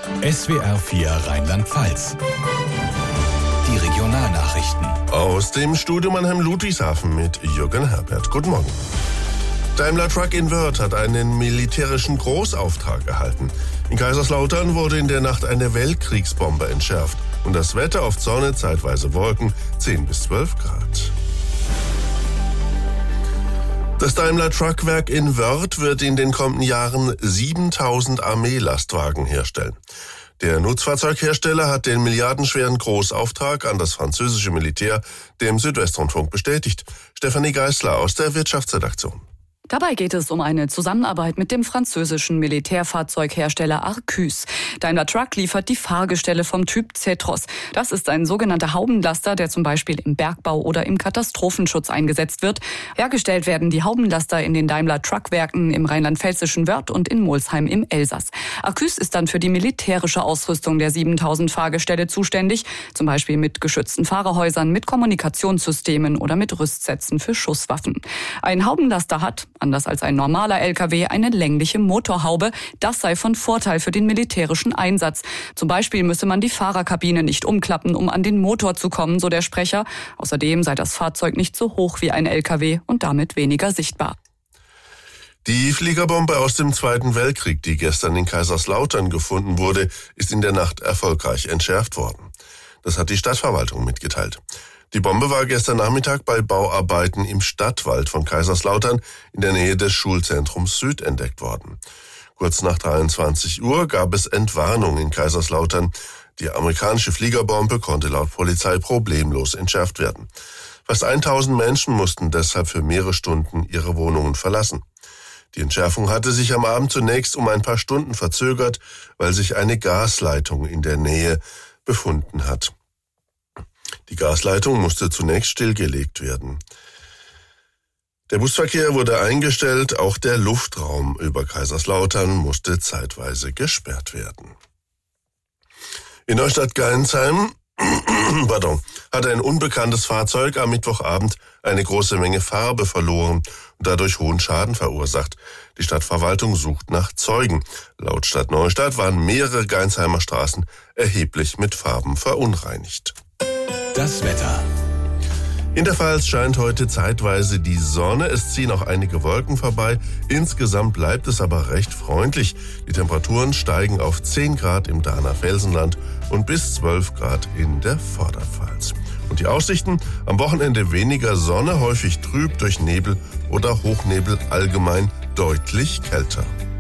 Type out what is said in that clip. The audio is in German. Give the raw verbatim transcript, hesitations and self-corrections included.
S W R vier Rheinland-Pfalz. Die Regionalnachrichten. Aus dem Studio Mannheim-Ludwigshafen mit Jürgen Herbert. Guten Morgen. Daimler Truck in Wörth hat einen militärischen Großauftrag erhalten. In Kaiserslautern wurde in der Nacht eine Weltkriegsbombe entschärft. Und das Wetter oft Sonne, zeitweise Wolken, zehn bis zwölf Grad. Das Daimler Truckwerk in Wörth wird in den kommenden Jahren siebentausend Armeelastwagen herstellen. Der Nutzfahrzeughersteller hat den milliardenschweren Großauftrag an das französische Militär dem Südwestrundfunk bestätigt. Stefanie Geisler aus der Wirtschaftsredaktion. Dabei geht es um eine Zusammenarbeit mit dem französischen Militärfahrzeughersteller Arquus. Daimler Truck liefert die Fahrgestelle vom Typ Zetros. Das ist ein sogenannter Haubenlaster, der zum Beispiel im Bergbau oder im Katastrophenschutz eingesetzt wird. Hergestellt werden die Haubenlaster in den Daimler Truck-Werken im rheinland-pfälzischen Wörth und in Molsheim im Elsass. Arquus ist dann für die militärische Ausrüstung der siebentausend Fahrgestelle zuständig, zum Beispiel mit geschützten Fahrerhäusern, mit Kommunikationssystemen oder mit Rüstsätzen für Schusswaffen. Ein Haubenlaster hat, anders als ein normaler L K W, eine längliche Motorhaube. Das sei von Vorteil für den militärischen Einsatz. Zum Beispiel müsse man die Fahrerkabine nicht umklappen, um an den Motor zu kommen, so der Sprecher. Außerdem sei das Fahrzeug nicht so hoch wie ein L K W und damit weniger sichtbar. Die Fliegerbombe aus dem Zweiten Weltkrieg, die gestern in Kaiserslautern gefunden wurde, ist in der Nacht erfolgreich entschärft worden. Das hat die Stadtverwaltung mitgeteilt. Die Bombe war gestern Nachmittag bei Bauarbeiten im Stadtwald von Kaiserslautern in der Nähe des Schulzentrums Süd entdeckt worden. Kurz nach dreiundzwanzig Uhr gab es Entwarnung in Kaiserslautern. Die amerikanische Fliegerbombe konnte laut Polizei problemlos entschärft werden. Fast tausend Menschen mussten deshalb für mehrere Stunden ihre Wohnungen verlassen. Die Entschärfung hatte sich am Abend zunächst um ein paar Stunden verzögert, weil sich eine Gasleitung in der Nähe befunden hat. Die Gasleitung musste zunächst stillgelegt werden. Der Busverkehr wurde eingestellt, auch der Luftraum über Kaiserslautern musste zeitweise gesperrt werden. In Neustadt-Geinsheim pardon, hat ein unbekanntes Fahrzeug am Mittwochabend eine große Menge Farbe verloren und dadurch hohen Schaden verursacht. Die Stadtverwaltung sucht nach Zeugen. Laut Stadt Neustadt waren mehrere Geinsheimer Straßen erheblich mit Farben verunreinigt. Das Wetter. In der Pfalz scheint heute zeitweise die Sonne. Es ziehen auch einige Wolken vorbei. Insgesamt bleibt es aber recht freundlich. Die Temperaturen steigen auf zehn Grad im Dahner Felsenland und bis zwölf Grad in der Vorderpfalz. Und die Aussichten? Am Wochenende weniger Sonne, häufig trüb durch Nebel oder Hochnebel, allgemein deutlich kälter.